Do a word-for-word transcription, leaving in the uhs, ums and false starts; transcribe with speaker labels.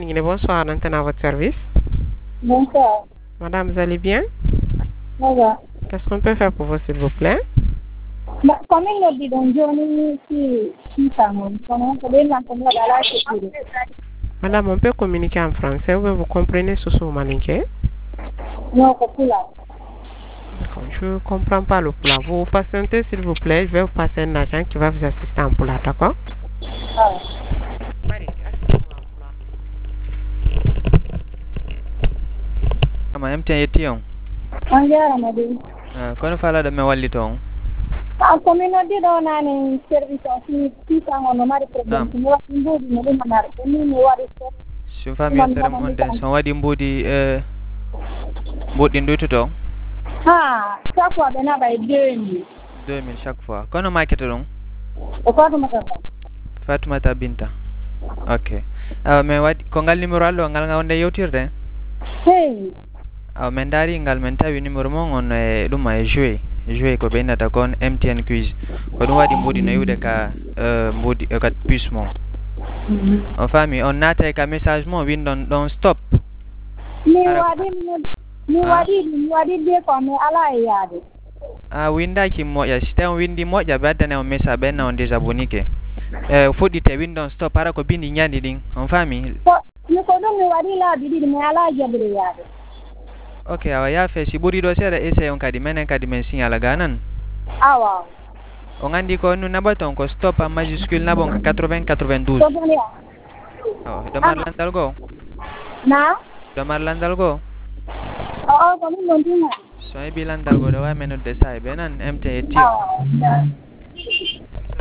Speaker 1: Bonsoir, Antenne à votre service.
Speaker 2: Bonsoir.
Speaker 1: Madame, vous allez bien?
Speaker 2: Bonjour.
Speaker 1: Qu'est-ce qu'on peut faire pour vous, s'il vous plaît?
Speaker 2: Comme il nous dit, donc, Johnny, qui, qui s'amène, comment on peut bien l'entendre dans la sécurité.
Speaker 1: Madame, on peut communiquer en français ou bien vous comprenez ce que vous m'indiquez?
Speaker 2: Non, c'est plus là.
Speaker 1: D'accord, je ne comprends pas le plat. Vous patientez, s'il vous plaît. Je vais vous passer un agent qui va vous assister en plat, d'accord?
Speaker 2: Ah.
Speaker 3: Ama M T N yetti on.
Speaker 2: On dirait Amadou.
Speaker 3: Ah, kono fala da me walli ton.
Speaker 2: Ah, comme il nous dit, on a un service aussi, qui s'en on a des problèmes. Nous avons une bourde, nous avons un arbre, nous avons un arbre.
Speaker 3: Sum fami yettere mon de son wadi mbodi euh mbodi ndoto to.
Speaker 2: Ah, chaque fois ben aba deux mille.
Speaker 3: deux mille chaque fois. Kono market don.
Speaker 2: O ko dum ta.
Speaker 3: Fatoumata Binta. Okay. Ah, me wadi ko ngal numero allo ngal ngawde yewtirde.
Speaker 2: Hey.
Speaker 3: Ah, men dari ngal men tawi numero mon on e dum e jouer. Jouer ko benata kon M T N quiz. Ko dum wadi mbodi no yude ka euh mbodi e kat puce mon. On famille on nata ka message mon win don don stop.
Speaker 2: Ni wadi ni wadi ni wadi de ko me ala yaade.
Speaker 3: Ah, winda ki moja sita windi moja baada na message bena on désabonné ke. Eh fodi te win don stop para ko bindi nyandi ding. On famille.
Speaker 2: Ni ko dum ni wadi la bidi me ala jabre yaade.
Speaker 3: Okay, awa ya fe si buri do sera ese on kadi menen kadi men signal ganan.
Speaker 2: Awa.
Speaker 3: On andi ko nu nabaton ko stop en majuscule nabon quatre-vingts quatre-vingt-douze. Oh, damar landal go.
Speaker 2: Na?
Speaker 3: Damar landal go.
Speaker 2: Oh, ko min non dina.
Speaker 3: So e bilandal go do wa menu de sai benan M T T.
Speaker 2: Ah.